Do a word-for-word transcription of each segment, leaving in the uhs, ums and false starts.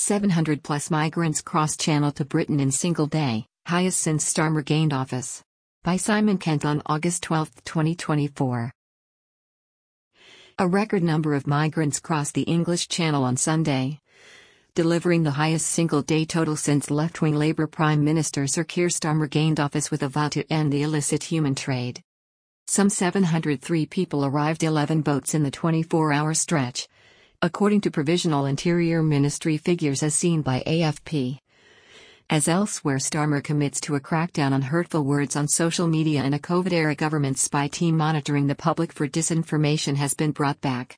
seven hundred plus migrants crossed Channel to Britain in single day, highest since Starmer gained office. By Simon Kent on August twelfth, twenty twenty-four. A record number of migrants crossed the English Channel on Sunday, delivering the highest single-day total since left-wing Labour Prime Minister Sir Keir Starmer gained office with a vow to end the illicit human trade. Some seven hundred three people arrived, eleven boats in the twenty-four hour stretch, according to Provisional Interior Ministry figures as seen by A F P. As elsewhere, Starmer commits to a crackdown on hurtful words on social media, and a COVID-era government spy team monitoring the public for disinformation has been brought back.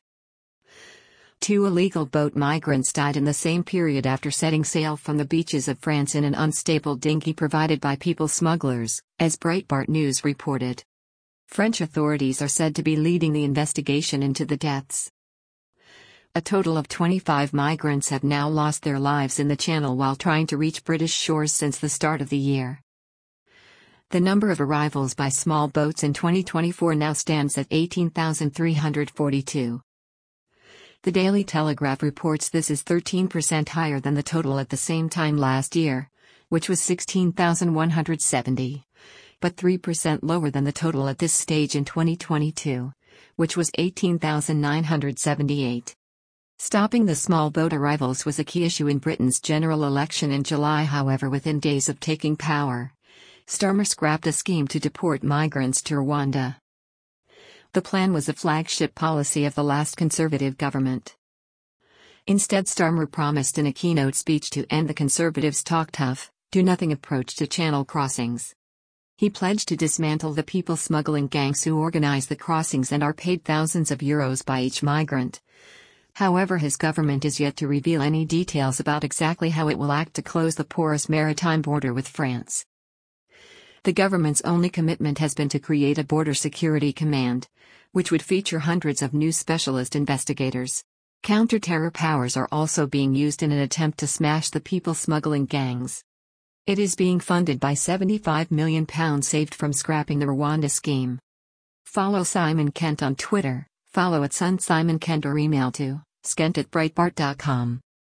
Two illegal boat migrants died in the same period after setting sail from the beaches of France in an unstable dinghy provided by people smugglers, as Breitbart News reported. French authorities are said to be leading the investigation into the deaths. A total of twenty-five migrants have now lost their lives in the Channel while trying to reach British shores since the start of the year. The number of arrivals by small boats in twenty twenty-four now stands at eighteen thousand three hundred forty-two. The Daily Telegraph reports this is thirteen percent higher than the total at the same time last year, which was sixteen thousand one hundred seventy, but three percent lower than the total at this stage in twenty twenty-two, which was eighteen thousand nine hundred seventy-eight. Stopping the small boat arrivals was a key issue in Britain's general election in July. However, within days of taking power, Starmer scrapped a scheme to deport migrants to Rwanda. The plan was a flagship policy of the last Conservative government. Instead, Starmer promised in a keynote speech to end the Conservatives' talk tough, do nothing approach to Channel crossings. He pledged to dismantle the people smuggling gangs who organize the crossings and are paid thousands of euros by each migrant. However, his government is yet to reveal any details about exactly how it will act to close the porous maritime border with France. The government's only commitment has been to create a border security command, which would feature hundreds of new specialist investigators. Counter-terror powers are also being used in an attempt to smash the people smuggling gangs. It is being funded by seventy-five million pounds saved from scrapping the Rwanda scheme. Follow Simon Kent on Twitter, follow at Sun Simon Kent, or email to skent at breitbart dot com.